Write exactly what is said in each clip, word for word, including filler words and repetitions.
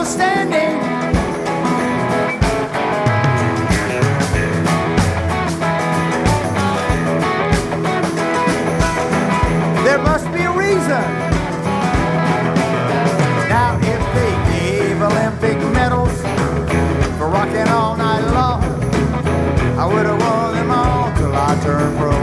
still standing. There must be a reason. Now if they gave Olympic medals for rocking all night long, I would have won them all till I turned pro.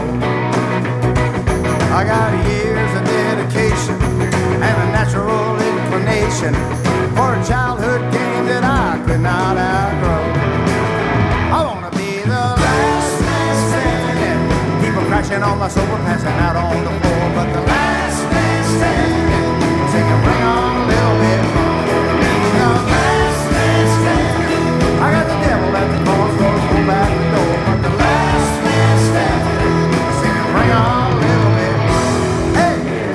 I got years of dedication and a natural inclination for a childhood game that I could not outgrow. I wanna be the last man standing. People crashing on my sofa, passing out on the floor, but the last man standing, singing bring on a little bit more. The last man standing. I got the devil at the crossroads, go back the door, but the last man standing, singing bring on a little bit more. Hey!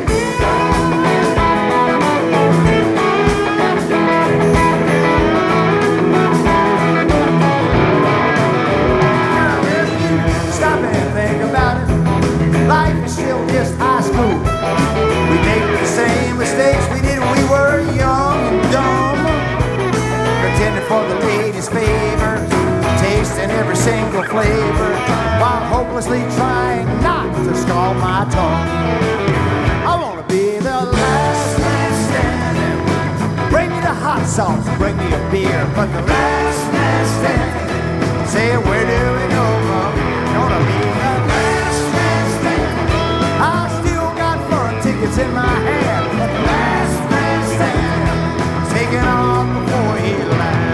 Now if you stop and think about it, life is still just high school. We make the same mistakes we did when we were young and dumb, pretending for the ladies' favors, tasting every single flavor, while hopelessly trying not to scald my tongue. I wanna be the last man standing. Bring me the hot sauce, bring me a beer, but the last man standing. Say, where do we go from here? Gonna be the last man standing. I still got fun tickets in my hand, but the last man standing, taking off before he lands.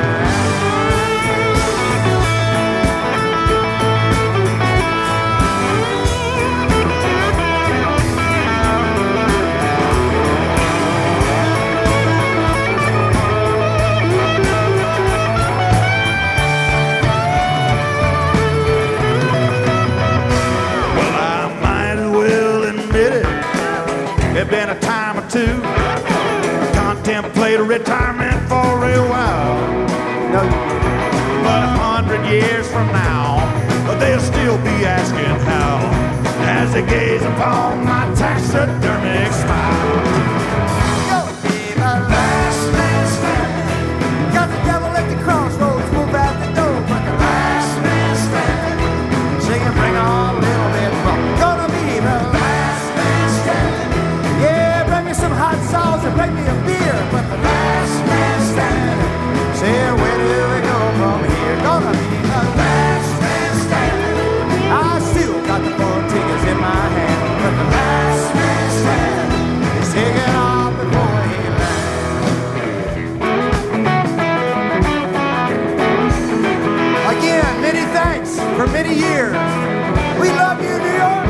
It's been a time or two. Contemplate a retirement for a while. No. But a hundred years from now, they'll still be asking how, as they gaze upon my taxidermic smile. Gonna be the last man standing. Got the devil at the crossroads, move out the door, but the last man standing, singing bring on a little bit more. Gonna be the last man standing. Yeah, bring me some hot sauce and bring me a beer, but the last man standing. Say, where do we go from here? Gonna be the last man standing. I still got the four tickets in my hand, but the last man standing is taking off before he lands. Again, many thanks for many years. We love you, New York.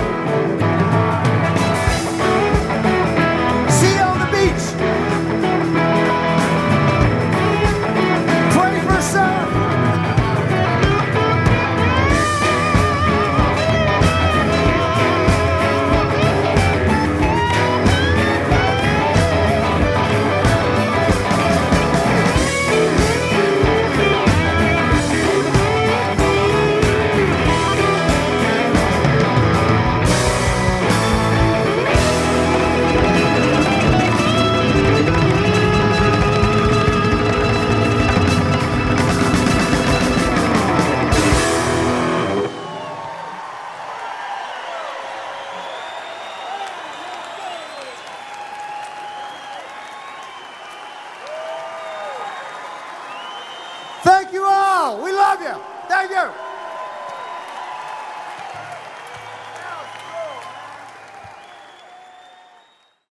Thank you all. We love you. Thank you.